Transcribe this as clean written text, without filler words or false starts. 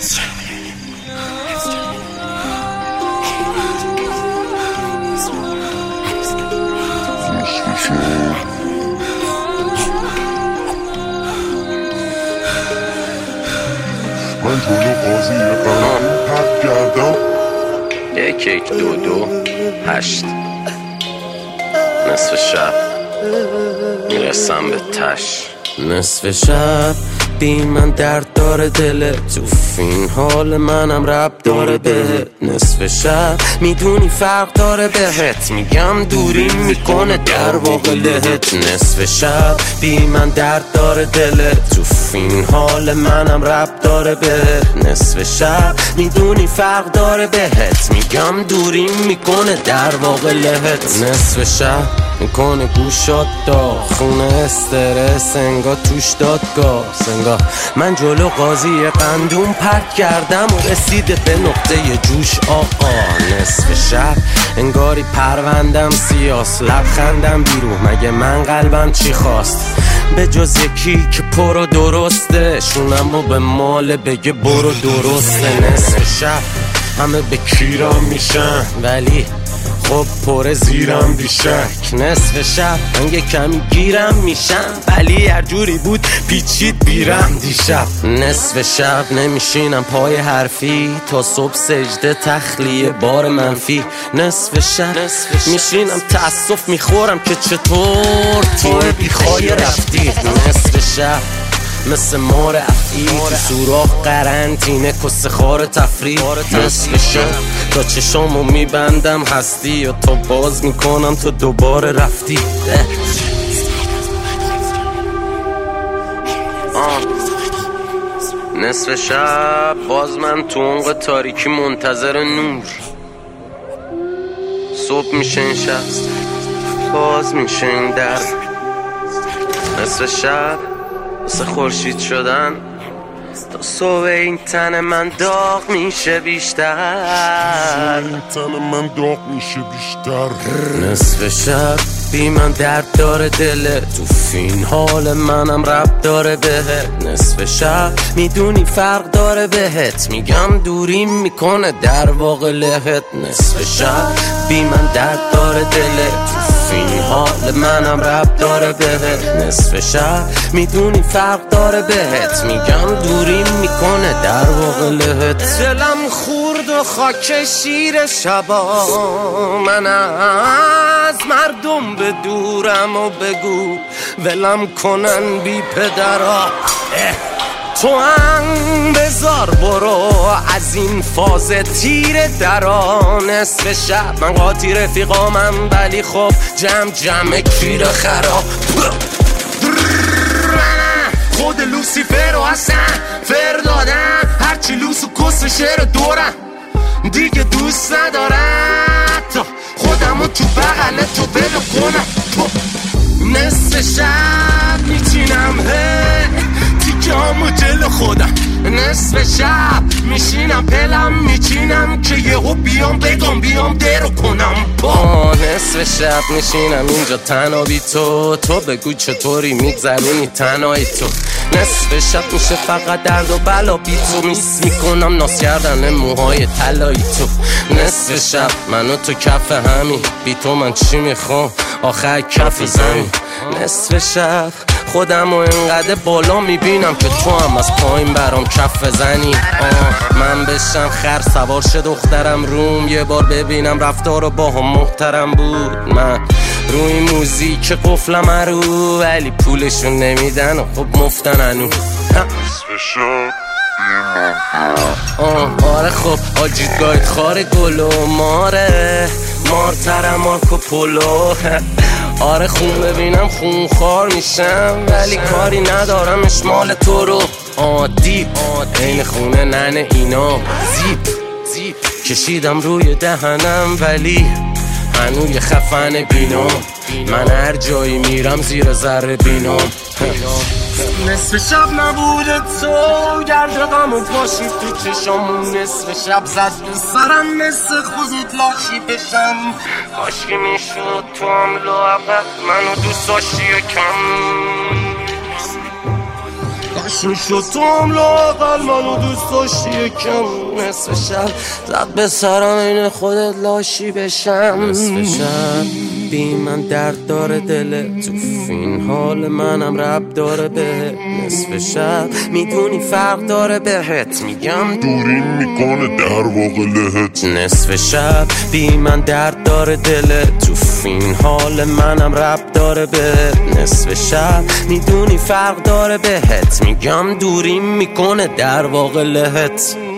من جلو قاضی قرارم پرد کردم 1122 نصف شب میرسم به تش. نصف شب بی من درد داره دلت، تو این حال منم رب داره بهت. نصف شب میدونی فرق داره بهت، میگم دوریم میکنه در واقع لهت. نصف شب بی من درد داره دلت، تو این حال منم رب داره بهت. نصف شب میدونی فرق داره بهت، میگم دوریم میکنه در واقع لهت. نصف شب میکنه گوشات داغ، خونه استرس انگار توش دادگاه. انگار من جلو قاضی قندون پرد کردم و رسیده به نقطه جوش آقا. نصف شب انگاری پروندم سیاس، لبخندم بیرون مگه من قلبم چی خواست؟ به جز یکی که پر و درسته، شونم و به مال بگه برو درسته. نصف شب همه به کیرام میشن ولی خب پر زیرم بیشک. نصف شب من یه کمی گیرم میشم ولی هر جوری بود پیچید بیرم دیشب. نصف شب نمیشینم پای حرفی تا صبح سجده تخلیه بار منفی. نصف شب میشینم تأسف میخورم که چطور تیم بیخوای رفتی. نصف شب مثل مار افعی تو سوراخ قرنطینه کس خار تفریح. نصف شب تا چشامو میبندم هستی و تا باز میکنم تو دوباره رفتی. نصف شب باز من تو عمق تاریکی منتظر نور. صبح میشه این شب باز میشه این در. نصف شب مثل خورشید شدن تا صبح این تن من داغ میشه بیشتر. نصف شب بی من درد داره دلت، تو این حال منم رب داره بهت. نصف شب میدونی فرق داره بهت، میگم دوریم میکنه در واقع لهت. نصف شب بی من درد داره دلت، تو این حال منم رب داره بهت. نصف شب میدونی فرق داره بهت، میگم دوریم میکنه در واقع لهت. دلم خورد و خاک شیر شبا، من از مردم به دورم و بگو ولم کنن بی پدرا. تو هم بذار برو از این فاز تیر درا. نصف شب من قاطی رفیقامم ولی خب جمع کیر خراب. خود لوسیفر و اصلا فر دادم، هرچی لوس و کس شعر دورم دیگه دوست ندارم تا خودمو تو بغل تو بلو کنم. نصف شب میچینم تیکامو جلو خودم. نصف شب میشینم پلم میچینم که یهو بیام بگم بیام درو کنم. نصف شب میشینم اینجا تنها بی تو بگو چطوری میگذرونی تنهایی تو. نصف شب میشه فقط درد و بلا بی تو، میس میکنم ناس کردن موهای طلایی تو. نصف شب منو تو کف همین، بی تو من چی میخوام آخر کف زمین. نصف شب خودم و اینقدر بالا میبینم که تو هم از پایین برام کف بزنی. من بشم خر سوار شه دخترم روم، یه بار ببینم رفتار با هم محترم بود. من روی موزیک قفلم رو ولی پولشون نمیدن و خب مفتن انو. آره خب آجید گاید خار گلو ماره مارترم مارکو پولو. آره خون ببینم خون خار میشم ولی کاری ندارم اشمال تو رو. عادی این خونه ننه اینا زیب کشیدم روی دهنم ولی هنوی خفن بینام. من هر جایی میرم زیر ذره بینام. نصف شب نبوده تو گرد غمو پاشید تو چشامون. نصف شب زد به سرم مثل خودت لاشی بشم. کاشکی میشد تو هم لاغت منو دوست داشتی کم. کاش میشد تو هم لااقل منو دوست داشتی یکم. نصف شب زد به سرم این خودت لاشی بشم. نصف شب بی من درد داره دلت، تو این حال منم رب داره بهت. نصف شب میدونی فرق داره بهت، میگم دوریم میکنه در واقع لهت. نصف شب بی من درد داره دلت، تو این حال منم رب داره بهت. نصف شب میدونی فرق داره بهت، میگم دوریم میکنه در واقع لهت.